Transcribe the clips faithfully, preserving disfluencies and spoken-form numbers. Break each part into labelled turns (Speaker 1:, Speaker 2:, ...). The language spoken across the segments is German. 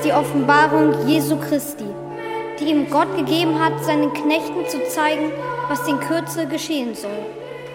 Speaker 1: die Offenbarung Jesu Christi, die ihm Gott gegeben hat, seinen Knechten zu zeigen, was in Kürze geschehen soll.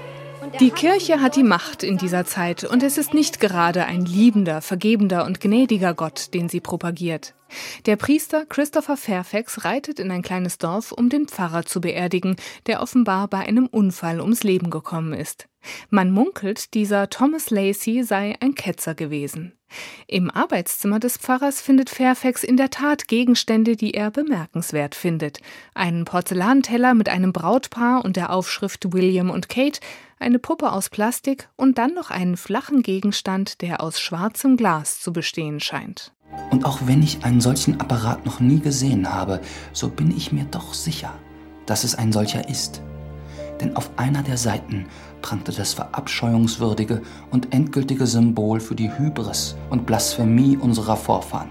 Speaker 2: Die Kirche hat die Macht in dieser Zeit und es ist nicht gerade ein liebender, vergebender und gnädiger Gott, den sie propagiert. Der Priester Christopher Fairfax reitet in ein kleines Dorf, um den Pfarrer zu beerdigen, der offenbar bei einem Unfall ums Leben gekommen ist. Man munkelt, dieser Thomas Lacey sei ein Ketzer gewesen. Im Arbeitszimmer des Pfarrers findet Fairfax in der Tat Gegenstände, die er bemerkenswert findet. Einen Porzellanteller mit einem Brautpaar und der Aufschrift William und Kate, eine Puppe aus Plastik und dann noch einen flachen Gegenstand, der aus schwarzem Glas zu bestehen scheint.
Speaker 3: Und auch wenn ich einen solchen Apparat noch nie gesehen habe, so bin ich mir doch sicher, dass es ein solcher ist. Denn auf einer der Seiten prangte das verabscheuungswürdige und endgültige Symbol für die Hybris und Blasphemie unserer Vorfahren: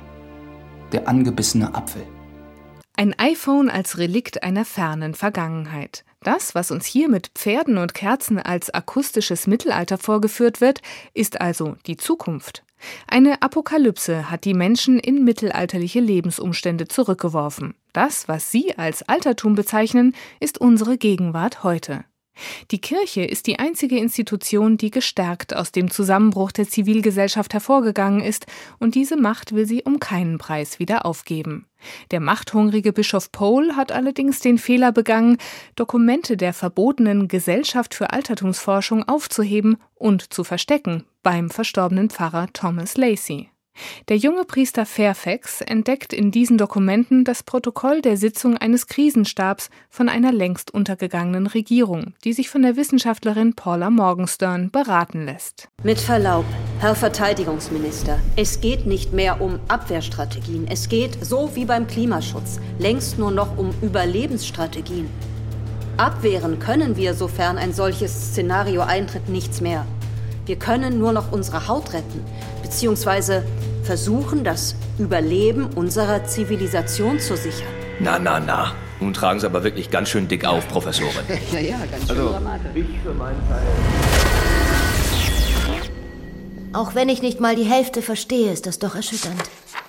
Speaker 3: der angebissene Apfel.
Speaker 2: Ein iPhone als Relikt einer fernen Vergangenheit. Das, was uns hier mit Pferden und Kerzen als akustisches Mittelalter vorgeführt wird, ist also die Zukunft. Eine Apokalypse hat die Menschen in mittelalterliche Lebensumstände zurückgeworfen. Das, was Sie als Altertum bezeichnen, ist unsere Gegenwart heute. Die Kirche ist die einzige Institution, die gestärkt aus dem Zusammenbruch der Zivilgesellschaft hervorgegangen ist, und diese Macht will sie um keinen Preis wieder aufgeben. Der machthungrige Bischof Pole hat allerdings den Fehler begangen, Dokumente der verbotenen Gesellschaft für Altertumsforschung aufzuheben und zu verstecken beim verstorbenen Pfarrer Thomas Lacey. Der junge Priester Fairfax entdeckt in diesen Dokumenten das Protokoll der Sitzung eines Krisenstabs von einer längst untergegangenen Regierung, die sich von der Wissenschaftlerin Paula Morgenstern beraten lässt.
Speaker 4: Mit Verlaub, Herr Verteidigungsminister, es geht nicht mehr um Abwehrstrategien. Es geht, so wie beim Klimaschutz, längst nur noch um Überlebensstrategien. Abwehren können wir, sofern ein solches Szenario eintritt, nichts mehr. Wir können nur noch unsere Haut retten, beziehungsweise versuchen, das Überleben unserer Zivilisation zu sichern.
Speaker 5: Na, na, na. Nun tragen Sie aber wirklich ganz schön dick auf, Professorin.
Speaker 4: Ja, ja, ganz schön
Speaker 5: also,
Speaker 4: dramatisch.
Speaker 5: Ich für meinen Teil.
Speaker 6: Auch wenn ich nicht mal die Hälfte verstehe, ist das doch erschütternd.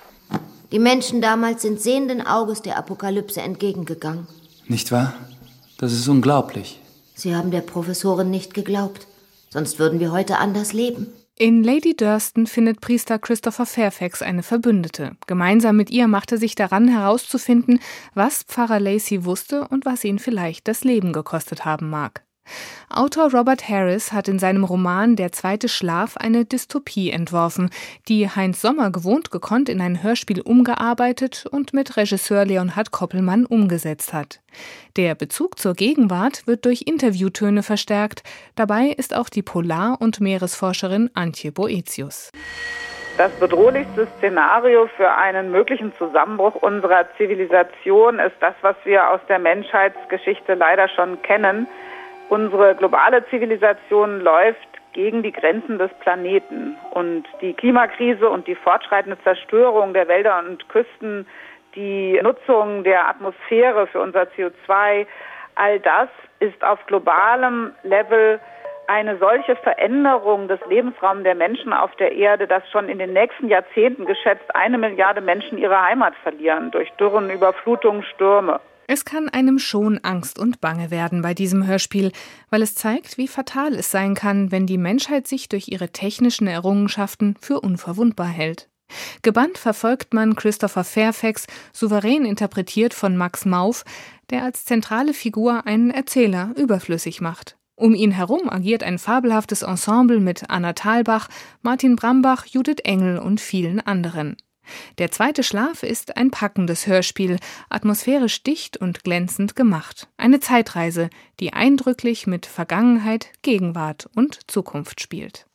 Speaker 6: Die Menschen damals sind sehenden Auges der Apokalypse entgegengegangen.
Speaker 3: Nicht wahr? Das ist unglaublich.
Speaker 6: Sie haben der Professorin nicht geglaubt. Sonst würden wir heute anders leben.
Speaker 2: In Lady Durston findet Priester Christopher Fairfax eine Verbündete. Gemeinsam mit ihr macht er sich daran, herauszufinden, was Pfarrer Lacey wusste und was ihn vielleicht das Leben gekostet haben mag. Autor Robert Harris hat in seinem Roman Der zweite Schlaf eine Dystopie entworfen, die Heinz Sommer gewohnt gekonnt in ein Hörspiel umgearbeitet und mit Regisseur Leonhard Koppelmann umgesetzt hat. Der Bezug zur Gegenwart wird durch Interviewtöne verstärkt. Dabei ist auch die Polar- und Meeresforscherin Antje Boetius.
Speaker 7: Das bedrohlichste Szenario für einen möglichen Zusammenbruch unserer Zivilisation ist das, was wir aus der Menschheitsgeschichte leider schon kennen. Unsere globale Zivilisation läuft gegen die Grenzen des Planeten. Und die Klimakrise und die fortschreitende Zerstörung der Wälder und Küsten, die Nutzung der Atmosphäre für unser C O zwei, all das ist auf globalem Level eine solche Veränderung des Lebensraums der Menschen auf der Erde, dass schon in den nächsten Jahrzehnten geschätzt eine Milliarde Menschen ihre Heimat verlieren durch Dürren, Überflutungen, Stürme.
Speaker 2: Es kann einem schon Angst und Bange werden bei diesem Hörspiel, weil es zeigt, wie fatal es sein kann, wenn die Menschheit sich durch ihre technischen Errungenschaften für unverwundbar hält. Gebannt verfolgt man Christopher Fairfax, souverän interpretiert von Max Mauff, der als zentrale Figur einen Erzähler überflüssig macht. Um ihn herum agiert ein fabelhaftes Ensemble mit Anna Thalbach, Martin Brambach, Judith Engel und vielen anderen. Der zweite Schlaf ist ein packendes Hörspiel, atmosphärisch dicht und glänzend gemacht. Eine Zeitreise, die eindrücklich mit Vergangenheit, Gegenwart und Zukunft spielt.